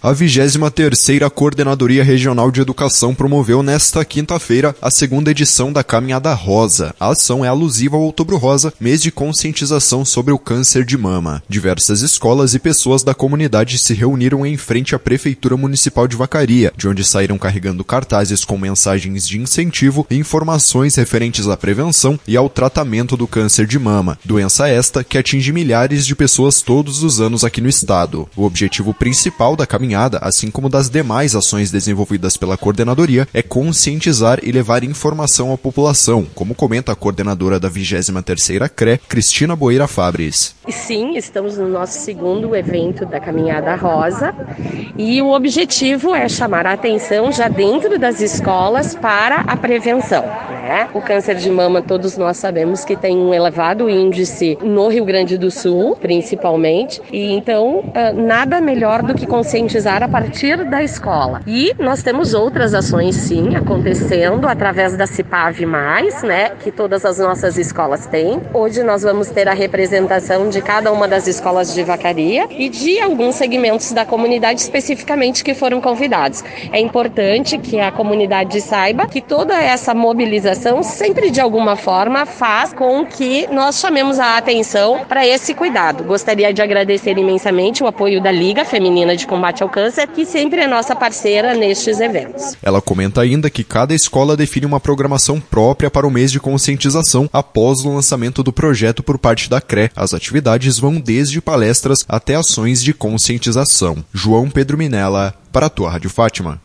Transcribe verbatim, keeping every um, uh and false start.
A vigésima terceira Coordenadoria Regional de Educação promoveu nesta quinta-feira a segunda edição da Caminhada Rosa. A ação é alusiva ao Outubro Rosa, mês de conscientização sobre o câncer de mama. Diversas escolas e pessoas da comunidade se reuniram em frente à Prefeitura Municipal de Vacaria, de onde saíram carregando cartazes com mensagens de incentivo e informações referentes à prevenção e ao tratamento do câncer de mama, doença esta que atinge milhares de pessoas todos os anos aqui no estado. O objetivo principal da caminhada, assim como das demais ações desenvolvidas pela coordenadoria, é conscientizar e levar informação à população, como comenta a coordenadora da vigésima terceira C R E, Cristina Boeira Fabres. Sim, estamos no nosso segundo evento da Caminhada Rosa e o objetivo é chamar a atenção já dentro das escolas para a prevenção, né? O câncer de mama, todos nós sabemos que tem um elevado índice no Rio Grande do Sul, principalmente, e então nada melhor do que conscientizar a partir da escola. E nós temos outras ações, sim, acontecendo através da CIPAV mais, né, que todas as nossas escolas têm. Hoje nós vamos ter a representação de cada uma das escolas de Vacaria e de alguns segmentos da comunidade especificamente que foram convidados. É importante que a comunidade saiba que toda essa mobilização sempre de alguma forma faz com que nós chamemos a atenção para esse cuidado. Gostaria de agradecer imensamente o apoio da Liga Feminina de Combate ao Câncer, que sempre é nossa parceira nestes eventos. Ela comenta ainda que cada escola define uma programação própria para o mês de conscientização após o lançamento do projeto por parte da C R E. As atividades vão desde palestras até ações de conscientização. João Pedro Minella, para a tua Rádio Fátima.